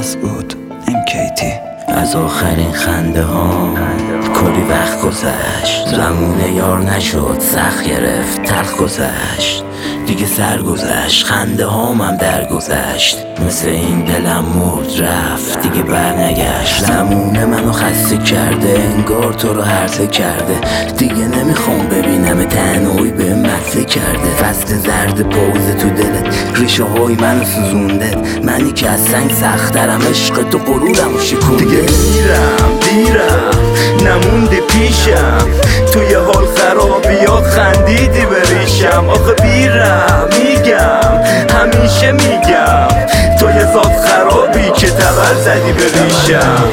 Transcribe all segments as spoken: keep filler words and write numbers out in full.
مسعود ام کی تی. از آخرین خنده ها کلی وقت گذشت، زمونه یار نشد، سخت گرفت، تلخ گذشت، دیگه سر گذشت، خنده هام هم در گذشت، مثل این دلم مرد رفت دیگه بر نگشت. زمونه منو خسته کرده، انگار تو رو هرزه کرده، دیگه نمیخوام ببینم تنهایی به مزه کرده. فصل زرد پوزه تو دلت، ریشه های منو سوزونده، منی که از سنگ سخترم، عشق تو غرورم شکونده. دیگه دیرم دیرم نمونده پیشم، توی حال خرابیات خندیدی بریشم. آخه بیرم میگم همیشه میگم، توی ذات خرابی که تبر زدی بریشم.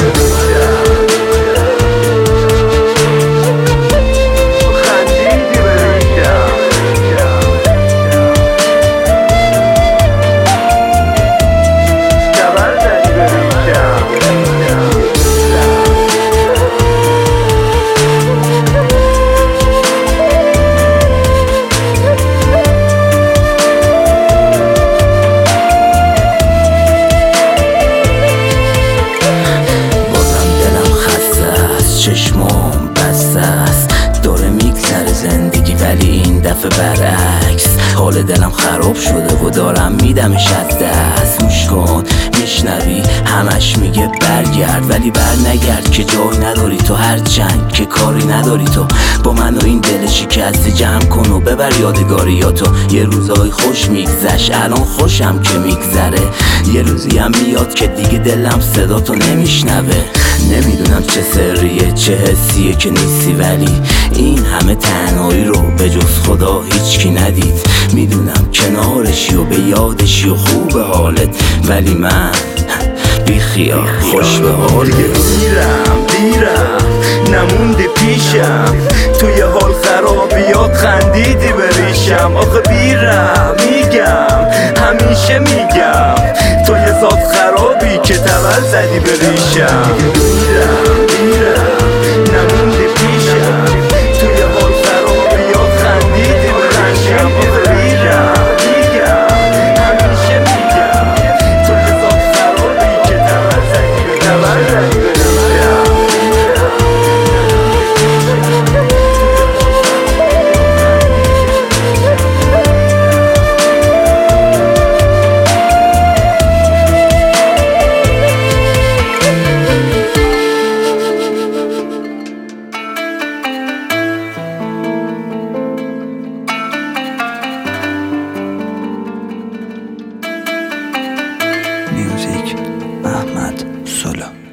چشمام بسته است، داره میگذره زندگی ولی این دفعه برعکس. حال دلم خراب شده و دارم میدمش از دست. گوش کن میشنوی همش میگه برگرد، ولی بر نگرد که جای نداری تو، هر چند که کاری نداری تو. با من و این دل شکسته جمع کن و ببر یادگاریاتو. یه روزای خوش میگذشت، الان خوشم که میگذره، یه روزی هم میاد که دیگه دلم صدا تو نمیشنوه. نمیدونم چه سریه چه حسیه که نیستی، ولی این همه تنهایی رو به جز خدا هیچکی ندید. میدونم کنارشی و به یادشی و خوب حالت، ولی من بی خیال خوش به حالت. دیگه دیرم دیرم نمونده پیشم، توی حال خرابیات خندیدی بریشم. آخه بیرم میگم همیشه میگم، توی ذات خرابی که تبر زدی بریشم. دیرم دیرم نمونده پیشم، توی حال خرابیات خندیدی بریشم. آخه بیرم میگم همیشه میگم، توی ذات خرابی که تبر زدی بریشم. میوزیک احمد سولا.